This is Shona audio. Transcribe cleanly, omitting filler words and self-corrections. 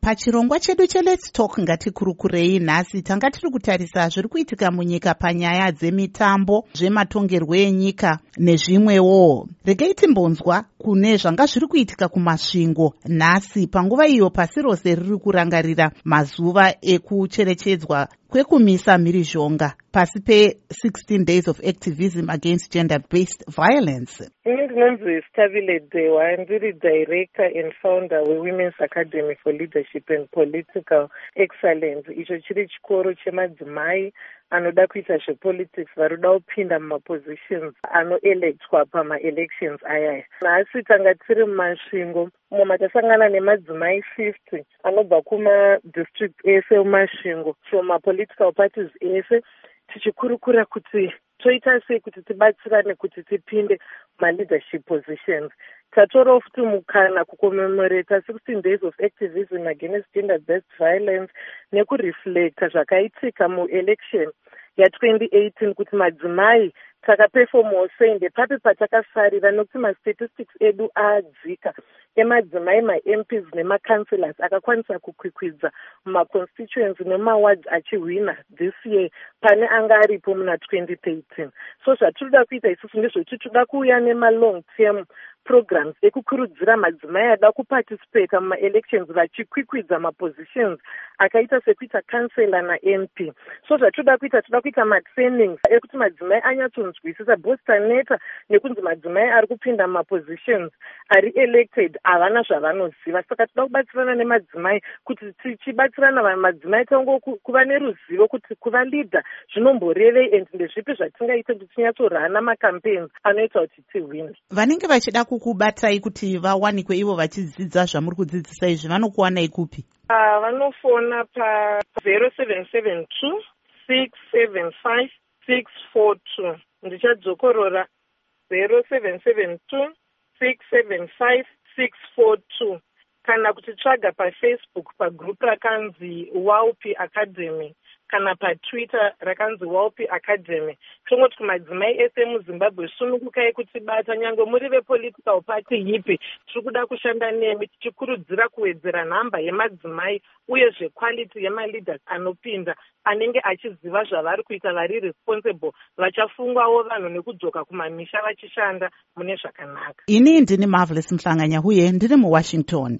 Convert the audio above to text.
Pachirongwa chedu cheLet's Talk ngatikurukurei nhasi tanga tiri kutarisa zviri kuitika munyika panyaya dzemitambo, zvematongerwo enyika nezvimwewo. Regei timbonzwa kune zvanga zviri kuitika kumasvingo nhasi panguva iyo pasi rose riri kurangarira mazuva ekucherechedzwa kwekumisa mhirizhonga pasi pe-16 days of activism against gender-based violence. Ini ndinonzi Stabile Dewa, ndiri director and founder weWomen's Academy for Leadership and Political Excellence. Icho chiri chikoro chemadzimai anoda kuita zvepolitics varoda kupinda mumapositions anoelectwa pama-elections ayaya. Nhasi tanga tiri mumasvingo umo matasangana nemadzimai 50 anobva kuma-district ese mumasvingo from ma-political parties ese tichikurukura kuti toita sei kuti tibatsirane kuti tipinde ma-leadership positions. Tatorawo futi mukana kukomemoreta 16 days of activism against gender-based violence nekureflecta zvakaitika mu-election ya2018 kuti madzimai takaperformawo sei ndepapi patakafarira nokuti ma-statistics edu aadzika emadzimai ma-MPs nema-councillors akakwanisa kukwikwidza muma-constituency nemawards achihwina this year pane anga aripo muna 2013. So zvatinoda kuita isusu ndezvekuti toda kuuya nema-long term programs ekukurudzira madzimai ada kuparticipate muma-elections vachikwikwidza ma-positions akaita sekuita councillor na-MP. So zvatoda kuita toda kuita ma-trainings ekuti madzimai anyatsonzwisisa bostaneta nekunzi madzimai ari kupinda muma-positions ari elected havana zvavanoziva. Saka toda kubatsirana nemadzimai kuti tichibatsirana madzimai tango kuva neruzivo kuti kuva leader zvinomborevei and ndezvipi zvatingaita kuti tinyatsorana ma-campaigns anoita kuti tihwine. Vanenge vachida kukubatai kuti vawanikwe ivo vachidzidza zvamuri kudzidzisa izvi vanokuwanai kupi? Vanofona pa 0772 675 642. Ndichadzokorora 0772 675 642. Kana kutitsvaga paFacebook pagroup rakanzi WAUPI Academy kana paTwitter rakanzi WAUPI Academy. Tongoti kumadzimai ese muZimbabwe sunukukai kutibata nyangwe muri vepolitical party yipi tiri kuda kushanda nemi tichikurudzira kuwedzera nhamba yemadzimai uye zvequality yemaleaders anopinda anenge achiziva zvavari kuita vari responsible vachafungwawo vanhu nekudzoka kumamisha vachishanda mune zvakanaka. Ini ndini Marvelous Mhlanganya huye ndiri muWashington.